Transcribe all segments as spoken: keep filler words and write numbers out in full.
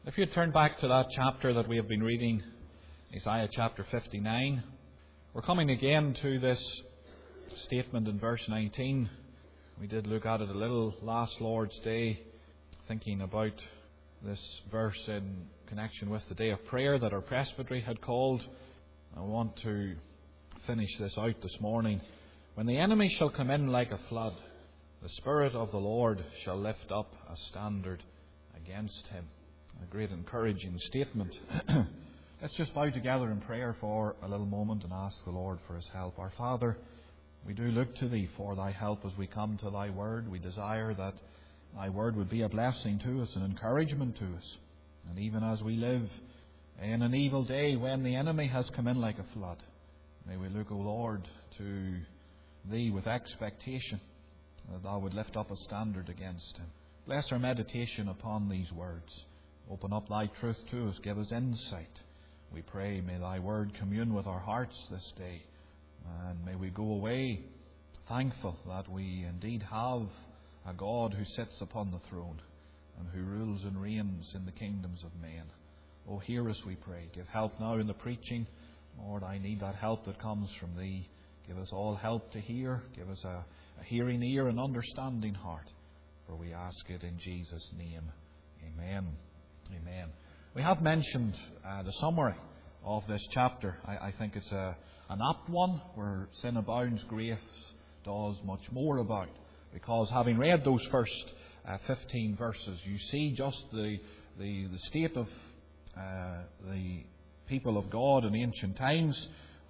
If you turn back to that chapter that we have been reading, Isaiah chapter fifty-nine, we're coming again to this statement in verse nineteen. We did look at it a little last Lord's Day, thinking about this verse in connection with the day of prayer that our presbytery had called. I want to finish this out this morning. When the enemy shall come in like a flood, the Spirit of the Lord shall lift up a standard against him. A great encouraging statement. Let's just bow together in prayer for a little moment and ask the Lord for His help. Our Father, we do look to Thee for Thy help as we come to Thy Word. We desire that Thy Word would be a blessing to us, an encouragement to us. And even as we live in an evil day when the enemy has come in like a flood, may we look, O Lord, to Thee with expectation that Thou would lift up a standard against him. Bless our meditation upon these words. Open up Thy truth to us. Give us insight. We pray, may Thy Word commune with our hearts this day. And may we go away thankful that we indeed have a God who sits upon the throne and who rules and reigns in the kingdoms of men. Oh, hear us, we pray. Give help now in the preaching. Lord, I need that help that comes from Thee. Give us all help to hear. Give us a, a hearing ear and understanding heart. For we ask it in Jesus' name. Amen. Amen. We have mentioned uh, the summary of this chapter. I, I think it's a, an apt one. Where sin abounds, grace does much more abound. Because having read those first uh, fifteen verses, you see just the the, the state of uh, the people of God in ancient times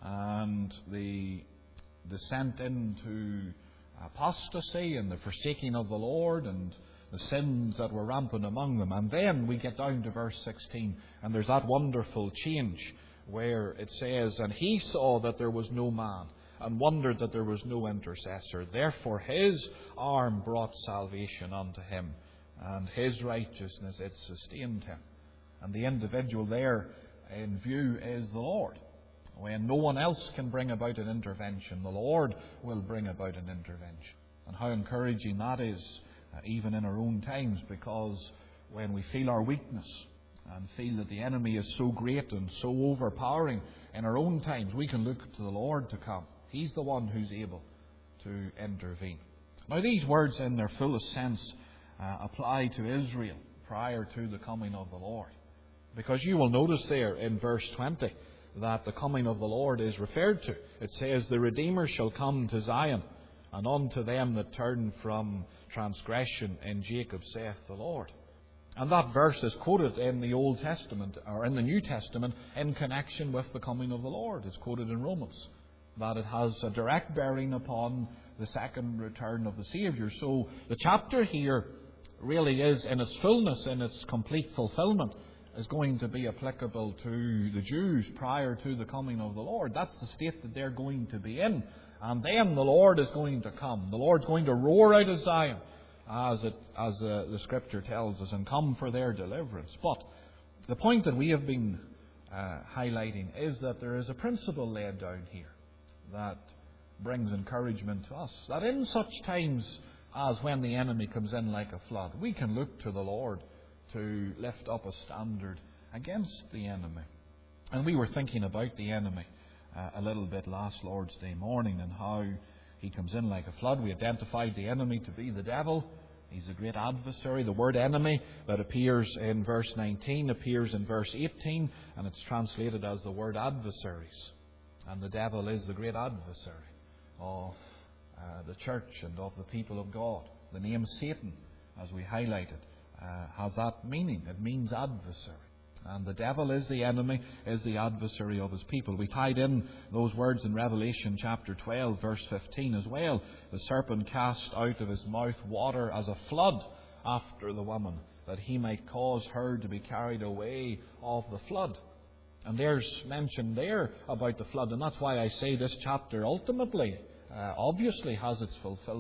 and the descent into apostasy and the forsaking of the Lord and the sins that were rampant among them. And then we get down to verse sixteen, and there's that wonderful change where it says, "And he saw that there was no man, and wondered that there was no intercessor. Therefore his arm brought salvation unto him, and his righteousness it sustained him." And the individual there in view is the Lord. When no one else can bring about an intervention, the Lord will bring about an intervention. And how encouraging that is, uh, even in our own times, because when we feel our weakness and feel that the enemy is so great and so overpowering in our own times, we can look to the Lord to come. He's the one who's able to intervene. Now, these words in their fullest sense uh, apply to Israel prior to the coming of the Lord. Because you will notice there in verse twenty that the coming of the Lord is referred to. It says, "The Redeemer shall come to Zion, and unto them that turn from transgression in Jacob, saith the Lord." And that verse is quoted in the Old Testament, or in the New Testament, in connection with the coming of the Lord. It's quoted in Romans, that it has a direct bearing upon the second return of the Saviour. So the chapter here really is, in its fullness, in its complete fulfillment, is going to be applicable to the Jews prior to the coming of the Lord. That's the state that they're going to be in. And then the Lord is going to come. The Lord's going to roar out of Zion, as it as uh, the Scripture tells us, and come for their deliverance. But the point that we have been uh, highlighting is that there is a principle laid down here that brings encouragement to us. That in such times as when the enemy comes in like a flood, we can look to the Lord to lift up a standard against the enemy. And we were thinking about the enemy uh, a little bit last Lord's Day morning, and how he comes in like a flood. We identified the enemy to be the devil. He's a great adversary. The word enemy that appears in verse nineteen appears in verse eighteen, and it's translated as the word adversaries. And the devil is the great adversary of uh, the church and of the people of God. The name Satan, as we highlighted, Uh, has that meaning. It means adversary. And the devil is the enemy, is the adversary of his people. We tied in those words in Revelation chapter twelve, verse fifteen as well. "The serpent cast out of his mouth water as a flood after the woman, that he might cause her to be carried away of the flood." And there's mention there about the flood. And that's why I say this chapter ultimately, uh, obviously has its fulfillment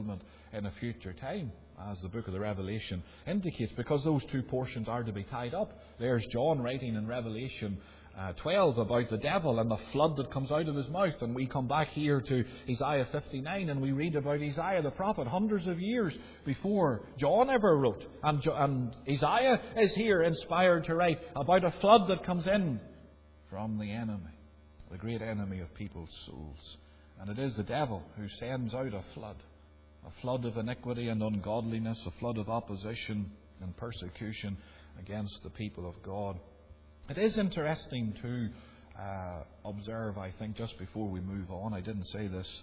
in a future time, as the book of the Revelation indicates, because those two portions are to be tied up. There's John writing in Revelation uh, twelve about the devil and the flood that comes out of his mouth. And we come back here to Isaiah fifty-nine and we read about Isaiah the prophet hundreds of years before John ever wrote. And, jo- and Isaiah is here inspired to write about a flood that comes in from the enemy, the great enemy of people's souls. And it is the devil who sends out a flood. A flood of iniquity and ungodliness, a flood of opposition and persecution against the people of God. It is interesting to uh, observe, I think, just before we move on. I didn't say this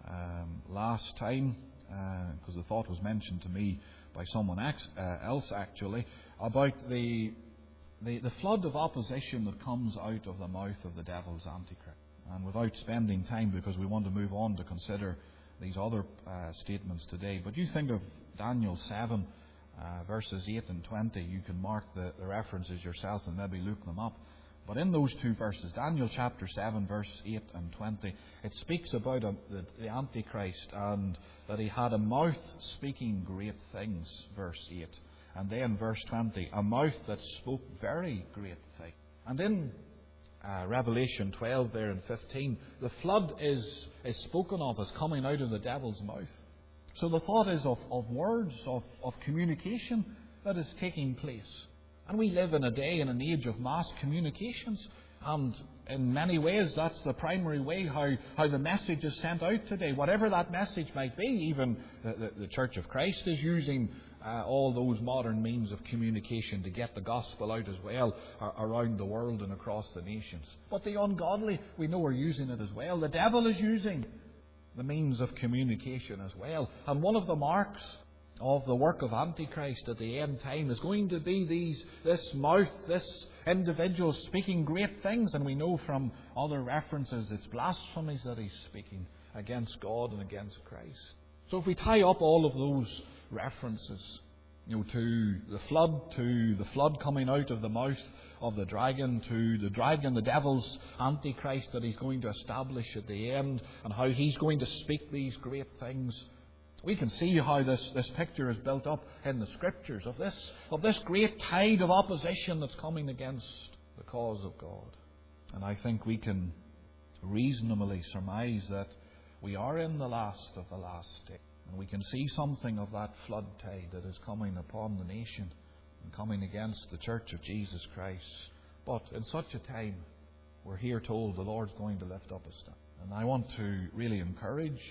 um, last time because uh, the thought was mentioned to me by someone ex- uh, else actually, about the, the the flood of opposition that comes out of the mouth of the devil's antichrist. And without spending time, because we want to move on to consider these other uh, statements today, but you think of Daniel seven, uh, verses eight and twenty. You can mark the, the references yourself and maybe look them up. But in those two verses, Daniel chapter seven, verse eight and twenty, it speaks about a, the, the Antichrist and that he had a mouth speaking great things, verse eight. And then verse twenty, a mouth that spoke very great things. And in Uh, Revelation twelve there in fifteen, the flood is, is spoken of as coming out of the devil's mouth. So the thought is of, of words, of, of communication that is taking place. And we live in a day, in an age of mass communications. And in many ways, that's the primary way how, how the message is sent out today. Whatever that message might be, even the, the, the Church of Christ is using Uh, all those modern means of communication to get the gospel out as well uh, around the world and across the nations. But the ungodly, we know, are using it as well. The devil is using the means of communication as well. And one of the marks of the work of Antichrist at the end time is going to be these this mouth, this individual speaking great things. And we know from other references it's blasphemies that he's speaking against God and against Christ. So if we tie up all of those references, you know, to the flood, to the flood coming out of the mouth of the dragon, to the dragon, the devil's antichrist that he's going to establish at the end, and how he's going to speak these great things, we can see how this, this picture is built up in the Scriptures of this of this great tide of opposition that's coming against the cause of God. And I think we can reasonably surmise that we are in the last of the last day. And we can see something of that flood tide that is coming upon the nation and coming against the Church of Jesus Christ. But in such a time, we're here told the Lord's going to lift up a staff. And I want to really encourage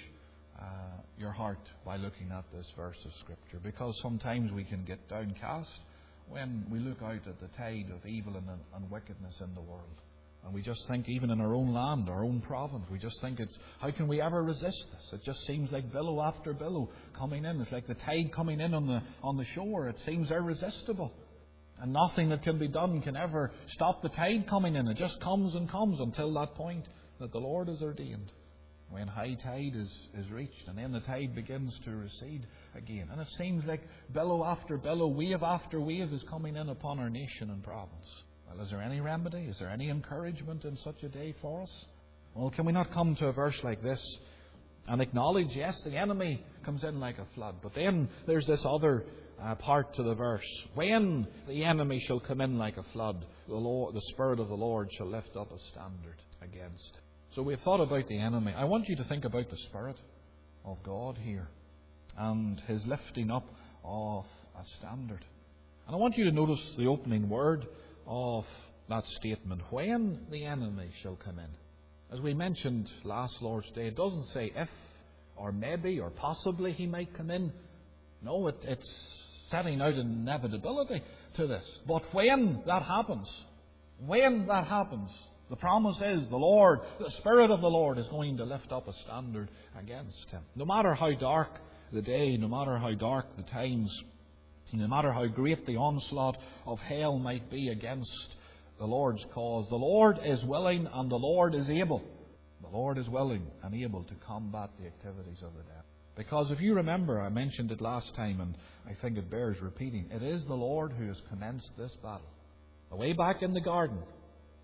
uh, your heart by looking at this verse of Scripture, because sometimes we can get downcast when we look out at the tide of evil and, and wickedness in the world. And we just think, even in our own land, our own province, we just think it's, how can we ever resist this? It just seems like billow after billow coming in. It's like the tide coming in on the on the shore. It seems irresistible. And nothing that can be done can ever stop the tide coming in. It just comes and comes until that point that the Lord has ordained, when high tide is, is reached, and then the tide begins to recede again. And it seems like billow after billow, wave after wave is coming in upon our nation and province. Well, is there any remedy? Is there any encouragement in such a day for us? Well, can we not come to a verse like this and acknowledge, yes, the enemy comes in like a flood, but then there's this other uh, part to the verse. When the enemy shall come in like a flood, the, Lord, the Spirit of the Lord shall lift up a standard against. So we've thought about the enemy. I want you to think about the Spirit of God here and His lifting up of a standard. And I want you to notice the opening word of that statement, when the enemy shall come in. As we mentioned last Lord's Day, it doesn't say if or maybe or possibly he might come in. No, it, it's setting out an inevitability to this. But when that happens, when that happens, the promise is the Lord, the Spirit of the Lord is going to lift up a standard against him. No matter how dark the day, no matter how dark the times, no matter how great the onslaught of hell might be against the Lord's cause, the Lord is willing and the Lord is able. The Lord is willing and able to combat the activities of the devil. Because if you remember, I mentioned it last time and I think it bears repeating, it is the Lord who has commenced this battle. Way back in the garden,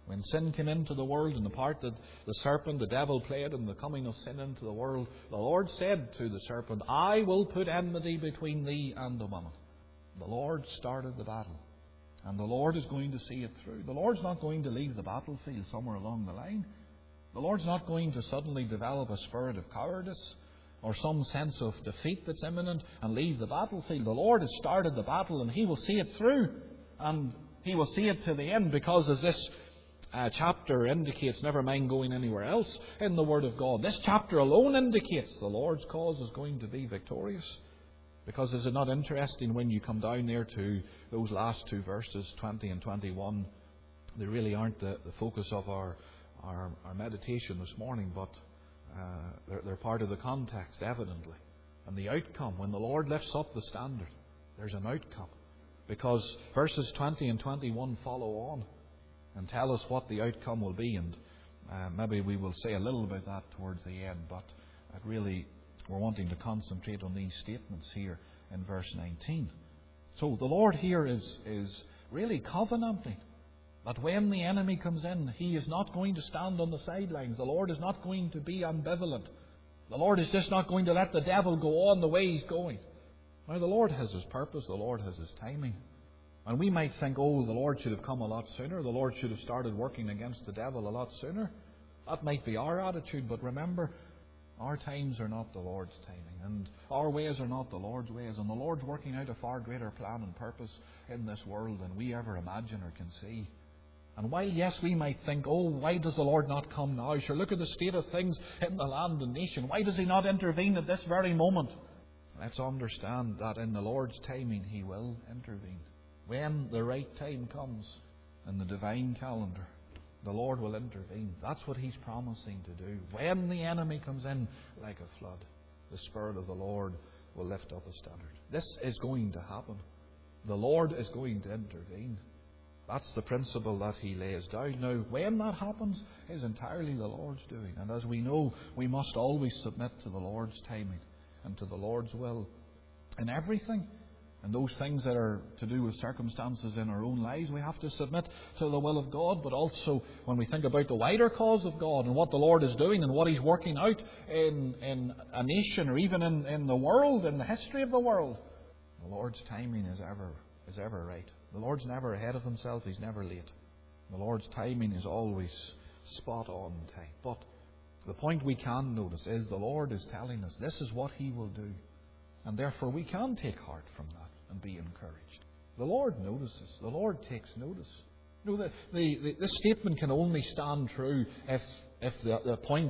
When sin came into the world and the part that the serpent, the devil, played in the coming of sin into the world, the Lord said to the serpent, I will put enmity between thee and the woman. The Lord started the battle. And the Lord is going to see it through. The Lord's not going to leave the battlefield somewhere along the line. The Lord's not going to suddenly develop a spirit of cowardice or some sense of defeat that's imminent and leave the battlefield. The Lord has started the battle and He will see it through. And He will see it to the end, because as this uh, chapter indicates, never mind going anywhere else in the Word of God, this chapter alone indicates the Lord's cause is going to be victorious. Because is it not interesting when you come down there to those last two verses, twenty and twenty-one, they really aren't the, the focus of our, our, our meditation this morning, but uh, they're, they're part of the context, evidently. And the outcome, when the Lord lifts up the standard, there's an outcome. Because verses twenty and twenty-one follow on and tell us what the outcome will be. And uh, maybe we will say a little about that towards the end, but it really... we're wanting to concentrate on these statements here in verse nineteen. So the Lord here is, is really covenanting that when the enemy comes in, He is not going to stand on the sidelines. The Lord is not going to be ambivalent. The Lord is just not going to let the devil go on the way he's going. Now the Lord has His purpose. The Lord has His timing. And we might think, oh, the Lord should have come a lot sooner. The Lord should have started working against the devil a lot sooner. That might be our attitude, but remember, our times are not the Lord's timing, and our ways are not the Lord's ways, and the Lord's working out a far greater plan and purpose in this world than we ever imagine or can see. And while, yes, we might think, oh, why does the Lord not come now? Sure, look at the state of things in the land and nation. Why does He not intervene at this very moment? Let's understand that in the Lord's timing He will intervene. When the right time comes in the divine calendar, the Lord will intervene. That's what He's promising to do. When the enemy comes in like a flood, the Spirit of the Lord will lift up a standard. This is going to happen. The Lord is going to intervene. That's the principle that He lays down. Now, when that happens is entirely the Lord's doing. And as we know, we must always submit to the Lord's timing and to the Lord's will in everything. And those things that are to do with circumstances in our own lives, we have to submit to the will of God. But also, when we think about the wider cause of God and what the Lord is doing and what He's working out in, in a nation or even in, in the world, in the history of the world, the Lord's timing is ever, is ever right. The Lord's never ahead of Himself. He's never late. The Lord's timing is always spot on time. But the point we can notice is the Lord is telling us this is what He will do. And therefore we can take heart from that and be encouraged. The Lord notices. The Lord takes notice. You know, the, the, the, this statement can only stand true if, if the, the point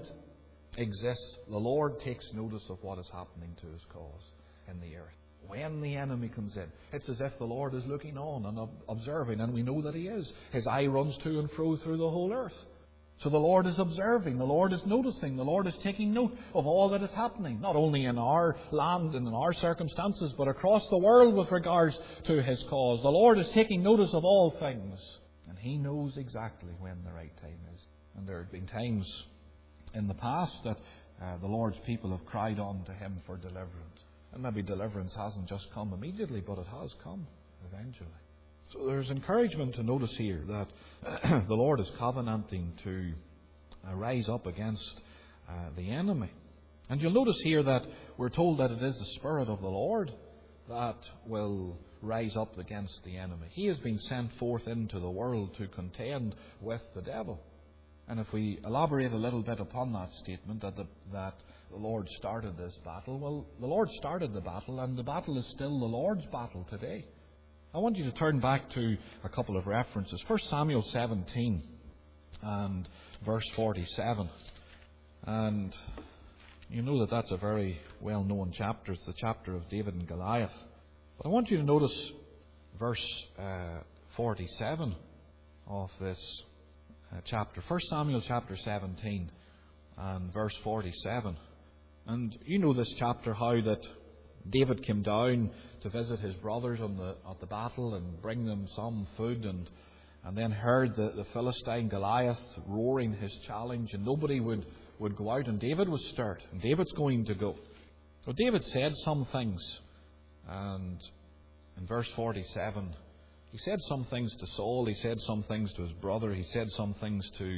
exists. The Lord takes notice of what is happening to His cause in the earth. When the enemy comes in, it's as if the Lord is looking on and observing, and we know that He is. His eye runs to and fro through the whole earth. So the Lord is observing, the Lord is noticing, the Lord is taking note of all that is happening, not only in our land and in our circumstances, but across the world with regards to His cause. The Lord is taking notice of all things, and He knows exactly when the right time is. And there have been times in the past that uh, the Lord's people have cried on to Him for deliverance. And maybe deliverance hasn't just come immediately, but it has come eventually. So there's encouragement to notice here that the Lord is covenanting to uh, rise up against uh, the enemy. And you'll notice here that we're told that it is the Spirit of the Lord that will rise up against the enemy. He has been sent forth into the world to contend with the devil. And if we elaborate a little bit upon that statement, that the, that the Lord started this battle, well, the Lord started the battle, and the battle is still the Lord's battle today. I want you to turn back to a couple of references. First Samuel seventeen and verse forty-seven. And you know that that's a very well-known chapter. It's the chapter of David and Goliath. But I want you to notice verse uh, forty-seven of this uh, chapter. First Samuel chapter seventeen and verse forty-seven. And you know this chapter, how that David came down to visit his brothers on the at the battle and bring them some food, and and then heard the, the Philistine Goliath roaring his challenge, and nobody would, would go out, and David was stirred, and David's going to go. So David said some things, and in verse forty-seven He said some things to Saul, he said some things to his brother, he said some things to,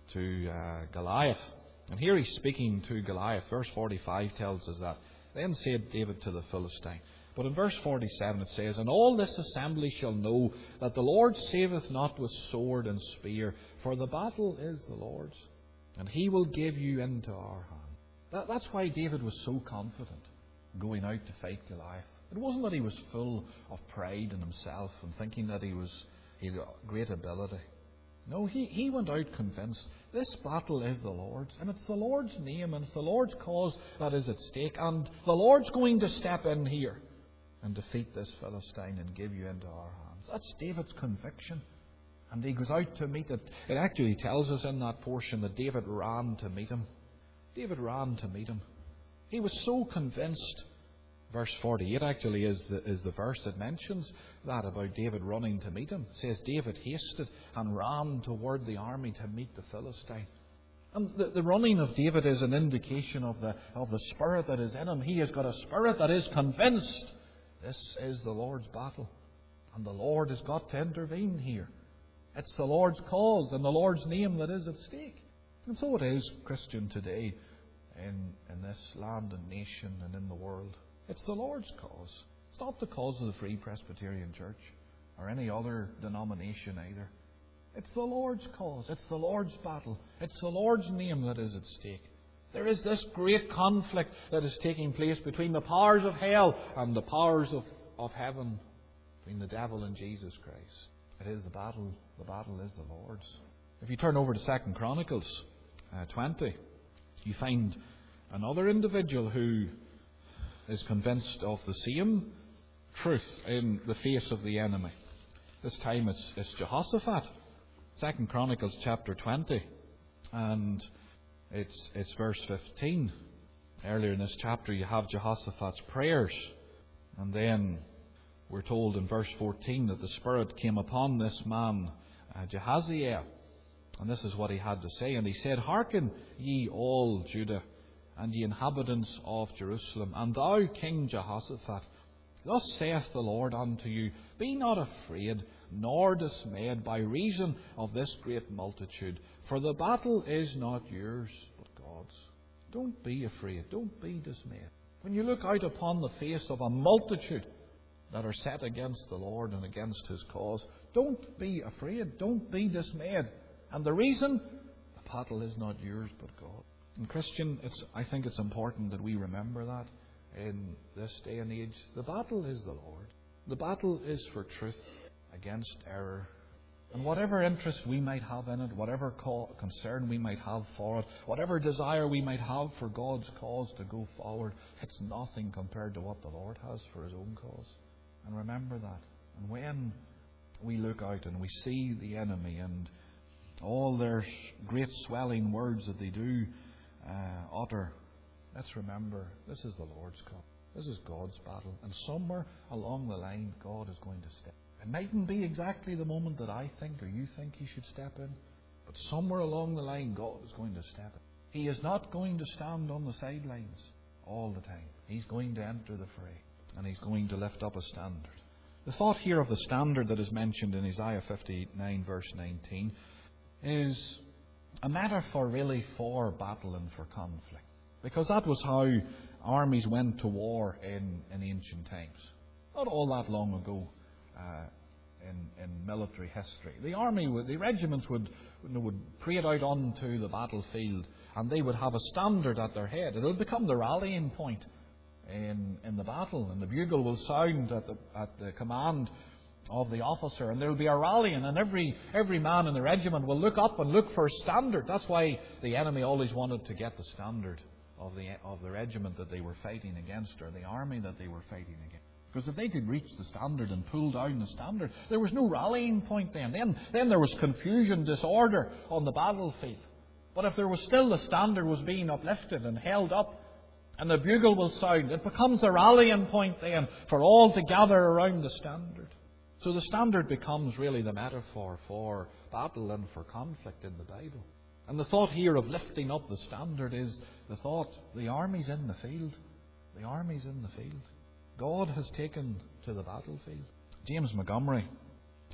to uh, Goliath. And here he's speaking to Goliath. Verse forty-five tells us that. Then said David to the Philistine. But in verse forty-seven it says, And all this assembly shall know that the Lord saveth not with sword and spear, for the battle is the Lord's, and he will give you into our hand. That, that's why David was so confident going out to fight Goliath. It wasn't that he was full of pride in himself and thinking that he was he had great ability. No, he, he went out convinced this battle is the Lord's, and it's the Lord's name and it's the Lord's cause that is at stake, and the Lord's going to step in here and defeat this Philistine and give you into our hands. That's David's conviction. And he goes out to meet it. It actually tells us in that portion that David ran to meet him. David ran to meet him. He was so convinced. Verse forty-eight actually is the, is the verse that mentions that about David running to meet him. It says, David hasted and ran toward the army to meet the Philistine. And the, the running of David is an indication of the, of the spirit that is in him. He has got a spirit that is convinced this is the Lord's battle. And the Lord has got to intervene here. It's the Lord's cause and the Lord's name that is at stake. And so it is, Christian, today in, in this land and nation and in the world. It's the Lord's cause. It's not the cause of the Free Presbyterian Church or any other denomination either. It's the Lord's cause. It's the Lord's battle. It's the Lord's name that is at stake. There is this great conflict that is taking place between the powers of hell and the powers of, of heaven, between the devil and Jesus Christ. It is the battle. The battle is the Lord's. If you turn over to Second Chronicles uh, twenty, you find another individual who is convinced of the same truth in the face of the enemy. This time it's, it's Jehoshaphat. Second Chronicles chapter twenty, and it's it's verse fifteen. Earlier in this chapter you have Jehoshaphat's prayers, and then we're told in verse fourteen that the Spirit came upon this man uh, Jehaziel, and this is what he had to say. And he said, Hearken ye all Judah, and ye inhabitants of Jerusalem, and thou King Jehoshaphat, thus saith the Lord unto you, Be not afraid, nor dismayed by reason of this great multitude, for the battle is not yours, but God's. Don't be afraid, don't be dismayed. When you look out upon the face of a multitude that are set against the Lord and against His cause, don't be afraid, don't be dismayed. And the reason? The battle is not yours, but God. And Christian, it's, I think it's important that we remember that in this day and age. The battle is the Lord. The battle is for truth against error. And whatever interest we might have in it, whatever call, concern we might have for it, whatever desire we might have for God's cause to go forward, it's nothing compared to what the Lord has for His own cause. And remember that. And when we look out and we see the enemy and all their great swelling words that they do uh, utter, let's remember this is the Lord's cause. This is God's battle. And somewhere along the line, God is going to step. It mightn't be exactly the moment that I think or you think He should step in, but somewhere along the line, God is going to step in. He is not going to stand on the sidelines all the time. He's going to enter the fray, and He's going to lift up a standard. The thought here of the standard that is mentioned in Isaiah fifty-nine, verse nineteen, is a metaphor really for battle and for conflict. Because that was how armies went to war in, in ancient times. Not all that long ago uh, in, in military history. The army, would, the regiments would, would parade out onto the battlefield, and they would have a standard at their head. It would become the rallying point in, in the battle, and the bugle will sound at the, at the command of the officer, and there will be a rallying, and every every man in the regiment will look up and look for a standard. That's why the enemy always wanted to get the standard of the of the regiment that they were fighting against, or the army that they were fighting against. Because if they could reach the standard and pull down the standard, there was no rallying point then. Then, then there was confusion, disorder on the battlefield. But if there was still the standard was being uplifted and held up, and the bugle will sound, it becomes the rallying point then for all to gather around the standard. So the standard becomes really the metaphor for battle and for conflict in the Bible. And the thought here of lifting up the standard is the thought, the army's in the field. The army's in the field. God has taken to the battlefield. James Montgomery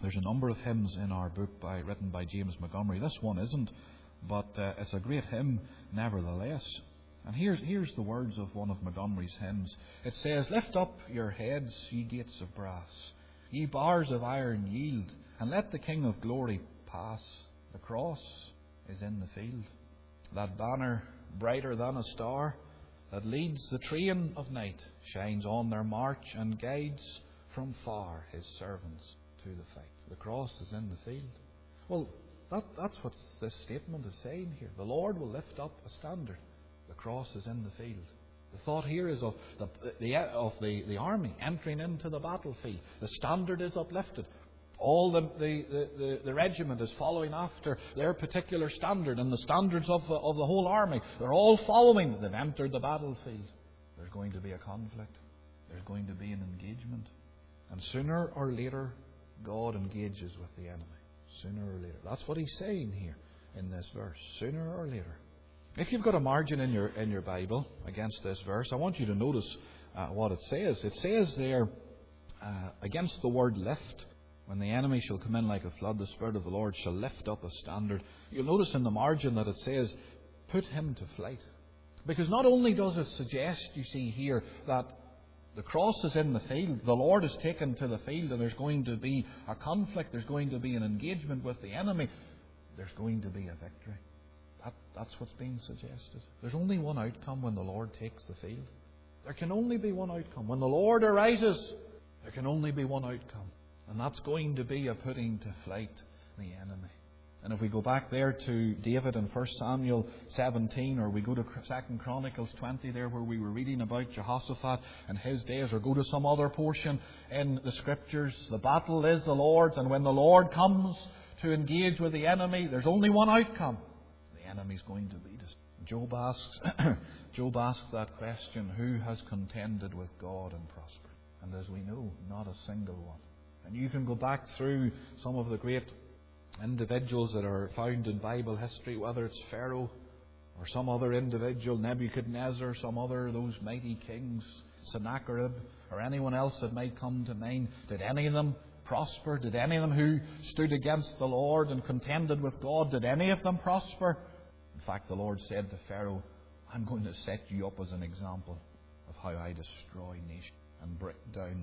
There's a number of hymns in our book by, written by James Montgomery. This one isn't, but uh, it's a great hymn nevertheless. And here's, here's the words of one of Montgomery's hymns. It says, "Lift up your heads, ye gates of brass, ye bars of iron yield, and let the King of glory pass. The cross is in the field. That banner brighter than a star, that leads the train of night, shines on their march and guides from far his servants to the fight." The cross is in the field. Well, that, that's what this statement is saying here. The Lord will lift up a standard. The cross is in the field. The thought here is of the, the, of the, the army entering into the battlefield. The standard is uplifted. All the, the, the, the regiment is following after their particular standard, and the standards of the, of the whole army, they're all following. They've entered the battlefield. There's going to be a conflict. There's going to be an engagement. And sooner or later, God engages with the enemy. Sooner or later. That's what he's saying here in this verse. Sooner or later. If you've got a margin in your in your Bible against this verse, I want you to notice uh, what it says. It says there, uh, against the word lift, when the enemy shall come in like a flood, the Spirit of the Lord shall lift up a standard. You'll notice in the margin that it says, put him to flight. Because not only does it suggest, you see here, that the cross is in the field, the Lord is taken to the field, and there's going to be a conflict, there's going to be an engagement with the enemy, there's going to be a victory. That, that's what's being suggested. There's only one outcome when the Lord takes the field. There can only be one outcome. When the Lord arises, there can only be one outcome. And that's going to be a putting to flight the enemy. And if we go back there to David in First Samuel seventeen, or we go to Second Chronicles twenty there where we were reading about Jehoshaphat and his days, or go to some other portion in the Scriptures, the battle is the Lord's, and when the Lord comes to engage with the enemy, there's only one outcome. The enemy's going to beat us. Job asks, Job asks that question, who has contended with God and prospered? And as we know, not a single one. And you can go back through some of the great individuals that are found in Bible history, whether it's Pharaoh or some other individual, Nebuchadnezzar, some other of those mighty kings, Sennacherib, or anyone else that might come to mind. Did any of them prosper? Did any of them who stood against the Lord and contended with God, did any of them prosper? In fact, the Lord said to Pharaoh, I'm going to set you up as an example of how I destroy nations and bring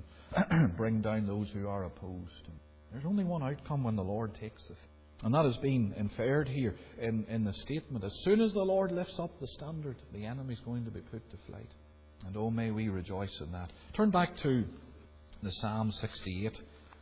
down, bring down those who are opposed. There's only one outcome when the Lord takes it. And that has been inferred here in, in the statement. As soon as the Lord lifts up the standard, the enemy is going to be put to flight. And oh, may we rejoice in that. Turn back to the Psalm sixty-eight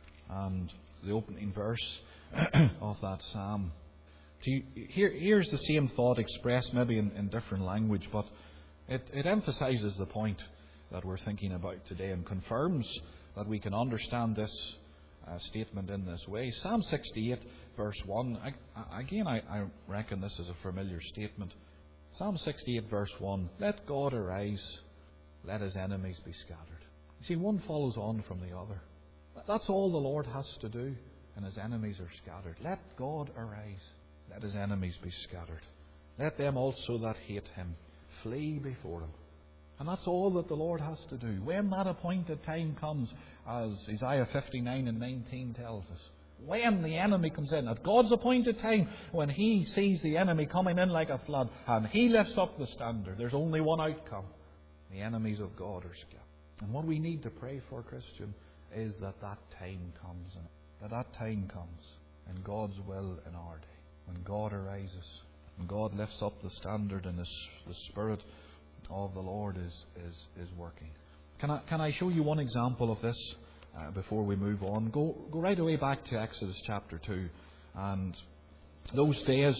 and the opening verse of that psalm. See, here, here's the same thought expressed maybe in, in different language, but it, it emphasises the point that we're thinking about today and confirms that we can understand this uh, statement in this way. Psalm sixty-eight verse one, I, I, again I, I reckon this is a familiar statement. Psalm sixty-eight verse one, let God arise, let his enemies be scattered. You see, one follows on from the other. That's all the Lord has to do, and his enemies are scattered. Let God arise, let his enemies be scattered. Let them also that hate him flee before him. And that's all that the Lord has to do. When that appointed time comes, as Isaiah fifty-nine and nineteen tells us, when the enemy comes in, at God's appointed time, when he sees the enemy coming in like a flood, and he lifts up the standard, there's only one outcome. The enemies of God are scattered. And what we need to pray for, Christian, is that that time comes. And that that time comes in God's will in our day. When God arises, when God lifts up the standard and the, the Spirit of the Lord is, is, is working. Can I, can I show you one example of this uh, before we move on? Go, go right away back to Exodus chapter two. And those days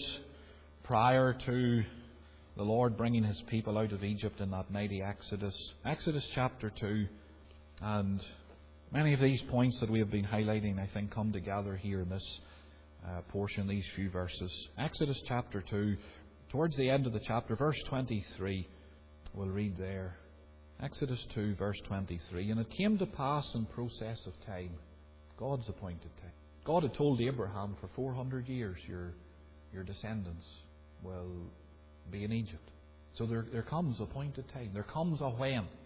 prior to the Lord bringing his people out of Egypt in that mighty Exodus. Exodus chapter two. And many of these points that we have been highlighting, I think, come together here in this uh, portion, these few verses. Exodus chapter two, towards the end of the chapter, verse twenty-three. We'll read there. Exodus two, verse twenty-three. And it came to pass in process of time, God's appointed time. God had told Abraham for four hundred years, your, your descendants will be in Egypt. So there, there comes appointed time. There comes a when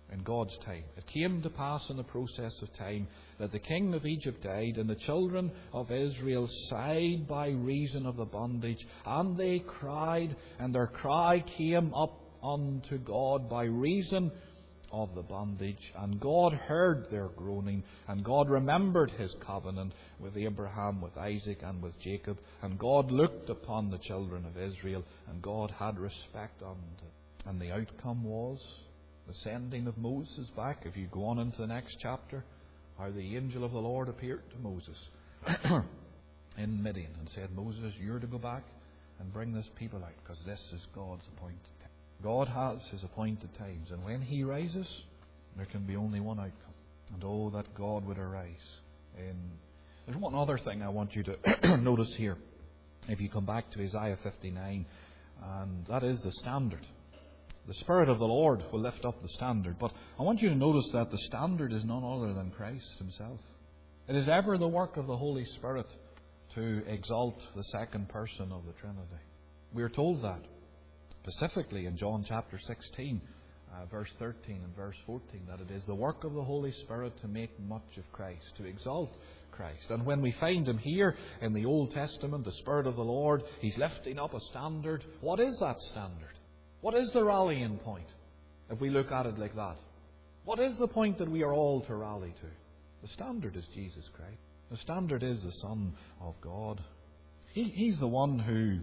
in God's time. It came to pass in the process of time that the king of Egypt died, and the children of Israel sighed by reason of the bondage, and they cried, and their cry came up unto God by reason of the bondage. And God heard their groaning, and God remembered His covenant with Abraham, with Isaac, and with Jacob. And God looked upon the children of Israel, and God had respect unto them. And the outcome was the sending of Moses back. If you go on into the next chapter, how the angel of the Lord appeared to Moses in Midian and said, Moses, you're to go back and bring this people out, because this is God's appointed time. God has His appointed times, and when He rises, there can be only one outcome. And oh, that God would arise. And there's one other thing I want you to notice here. If you come back to Isaiah fifty-nine, and that is the standard. The Spirit of the Lord will lift up the standard. But I want you to notice that the standard is none other than Christ Himself. It is ever the work of the Holy Spirit to exalt the second person of the Trinity. We are told that specifically in John chapter sixteen, uh, verse thirteen and verse fourteen, that it is the work of the Holy Spirit to make much of Christ, to exalt Christ. And when we find Him here in the Old Testament, the Spirit of the Lord, He's lifting up a standard. What is that standard? What is the rallying point, if we look at it like that? What is the point that we are all to rally to? The standard is Jesus Christ. The standard is the Son of God. He, he's the one who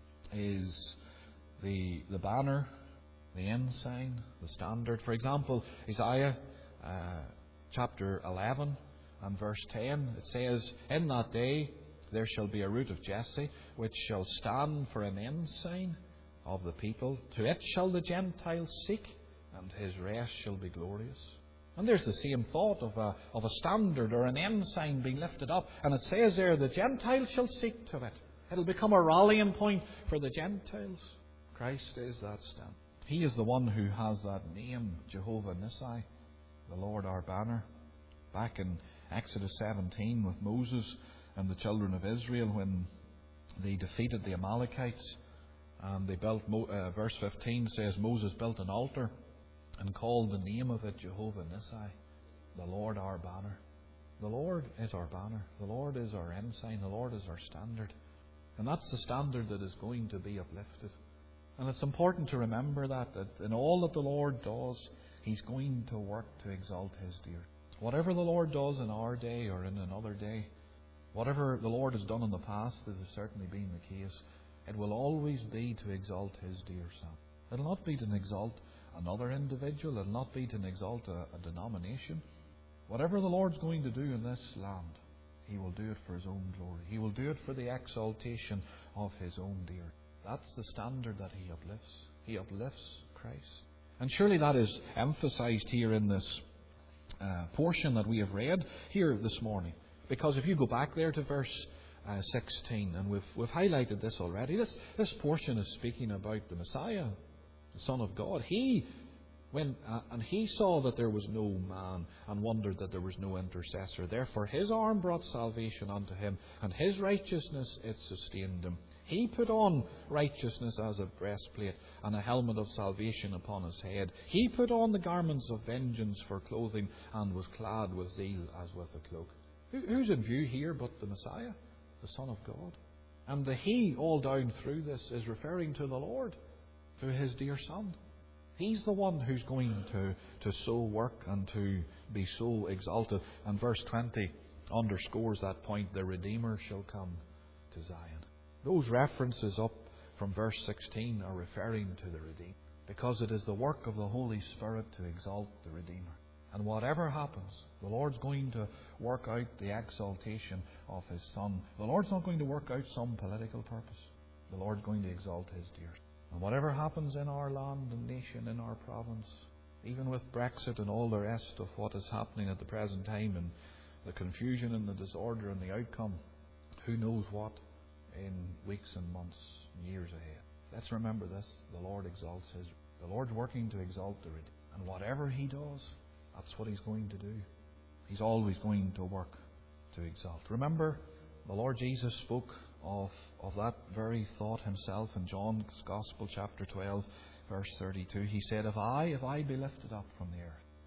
is the, the banner, the ensign, the standard. For example, Isaiah uh, chapter eleven and verse ten, it says, In that day there shall be a root of Jesse, which shall stand for an ensign of the people. To it shall the Gentiles seek, and his rest shall be glorious. And there's the same thought of a, of a standard or an ensign being lifted up. And it says there, the Gentiles shall seek to it. It'll become a rallying point for the Gentiles. Christ is that standard. He is the one who has that name, Jehovah Nissi, the Lord our banner. Back in Exodus seventeen with Moses and the children of Israel, when they defeated the Amalekites, and they built, uh, verse fifteen says, Moses built an altar and called the name of it Jehovah Nissi, the Lord our banner. The Lord is our banner. The Lord is our ensign. The Lord is our standard. And that's the standard that is going to be uplifted. And it's important to remember that, that in all that the Lord does, He's going to work to exalt His dear. Whatever the Lord does in our day or in another day, whatever the Lord has done in the past, as has certainly been the case, it will always be to exalt His dear Son. It will not be to exalt another individual. It will not be to exalt a, a denomination. Whatever the Lord's going to do in this land, He will do it for His own glory. He will do it for the exaltation of His own dear. That's the standard that He uplifts. He uplifts Christ. And surely that is emphasized here in this uh, portion that we have read here this morning. Because if you go back there to verse Uh, sixteen, and we've we've highlighted this already. This this portion is speaking about the Messiah, the Son of God. He when uh, and he saw that there was no man, and wondered that there was no intercessor. Therefore his arm brought salvation unto him, and his righteousness it sustained him. He put on righteousness as a breastplate, and a helmet of salvation upon his head. He put on the garments of vengeance for clothing, and was clad with zeal as with a cloak. Who, who's in view here but the Messiah, the Son of God? And the He all down through this is referring to the Lord, to His dear Son. He's the one who's going to, to so work and to be so exalted. And verse twenty underscores that point. The Redeemer shall come to Zion. Those references up from verse sixteen are referring to the Redeemer, because it is the work of the Holy Spirit to exalt the Redeemer. And whatever happens, the Lord's going to work out the exaltation of His Son. The Lord's not going to work out some political purpose. The Lord's going to exalt His dear. And whatever happens in our land and nation, in our province, even with Brexit and all the rest of what is happening at the present time, and the confusion and the disorder and the outcome, who knows what in weeks and months and years ahead. Let's remember this. The Lord exalts His. The Lord's working to exalt the Redeemer. And whatever He does, that's what He's going to do. He's always going to work to exalt. Remember, the Lord Jesus spoke of, of that very thought Himself in John's Gospel, chapter twelve, verse thirty-two. He said, If I, if I be lifted up from the earth,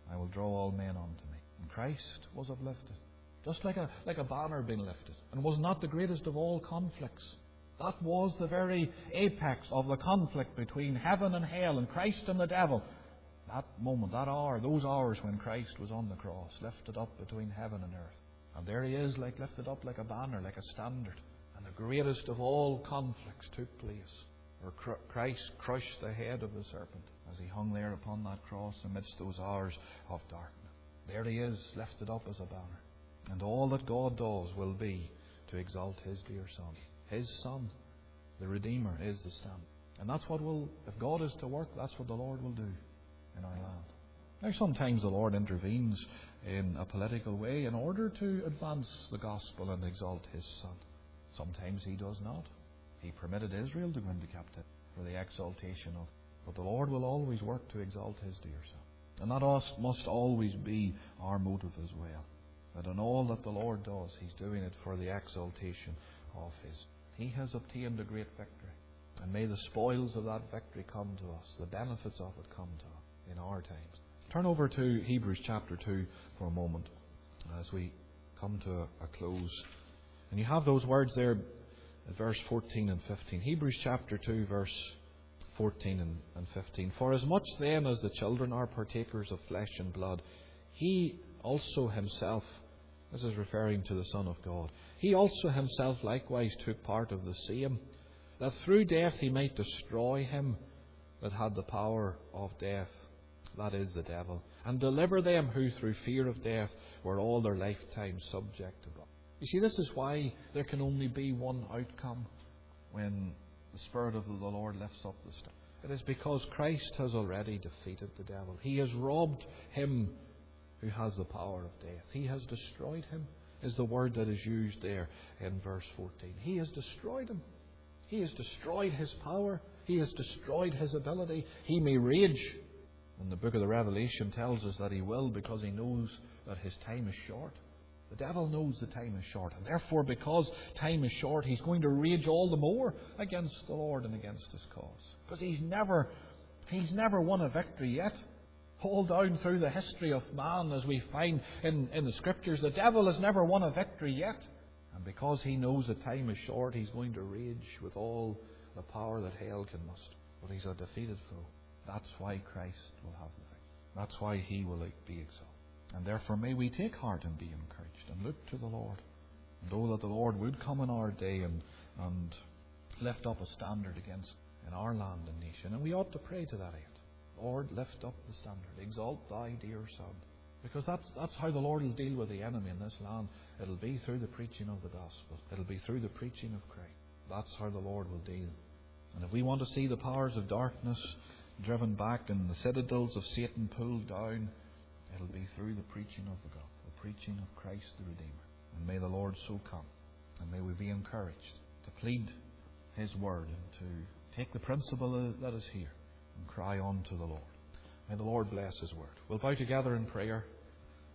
I will draw all men unto me. And Christ was uplifted, just like a, like a banner being lifted. And was not the greatest of all conflicts. That was the very apex of the conflict between heaven and hell and Christ and the devil. That moment, that hour, those hours when Christ was on the cross, lifted up between heaven and earth. And there he is, like lifted up like a banner, like a standard. And the greatest of all conflicts took place, where Christ crushed the head of the serpent as he hung there upon that cross amidst those hours of darkness. There he is, lifted up as a banner. And all that God does will be to exalt His dear Son. His Son, the Redeemer, is the stamp. And that's what will, if God is to work, that's what the Lord will do in our land. Now, sometimes the Lord intervenes in a political way in order to advance the gospel and exalt His Son. Sometimes He does not. He permitted Israel to go into captivity for the exaltation of. But the Lord will always work to exalt His dear Son. And that must always be our motive as well. That in all that the Lord does, He's doing it for the exaltation of His. He has obtained a great victory. And may the spoils of that victory come to us, the benefits of it come to us in our times. Turn over to Hebrews chapter two for a moment as we come to a close. And you have those words there at verse fourteen and fifteen. Hebrews chapter two, verse fourteen and fifteen. For as much then as the children are partakers of flesh and blood, He also Himself, this is referring to the Son of God, He also Himself likewise took part of the same, that through death He might destroy him that had the power of death, that is the devil, and deliver them who through fear of death were all their lifetime subject to God. You see, this is why there can only be one outcome when the Spirit of the Lord lifts up the staff. It is because Christ has already defeated the devil. He has robbed him who has the power of death. He has destroyed him, is the word that is used there in verse fourteen. He has destroyed him. He has destroyed his power. He has destroyed his ability. He may rage. And the book of the Revelation tells us that he will, because he knows that his time is short. The devil knows the time is short, and therefore, because time is short, he's going to rage all the more against the Lord and against His cause. Because he's never, he's never won a victory yet. All down through the history of man, as we find in, in the Scriptures, the devil has never won a victory yet. And because he knows the time is short, he's going to rage with all the power that hell can muster. But he's a defeated foe. That's why Christ will have the victory. That's why He will be exalted. And therefore may we take heart and be encouraged and look to the Lord. And oh, that the Lord would come in our day and, and lift up a standard against in our land and nation. And we ought to pray to that end. Lord, lift up the standard. Exalt Thy dear Son. Because that's, that's how the Lord will deal with the enemy in this land. It'll be through the preaching of the gospel. It'll be through the preaching of Christ. That's how the Lord will deal. And if we want to see the powers of darkness driven back and the citadels of Satan pulled down, it'll be through the preaching of the gospel, the preaching of Christ the Redeemer. And may the Lord so come. And may we be encouraged to plead His word and to take the principle that is here and cry on to the Lord. May the Lord bless His word. We'll bow together in prayer.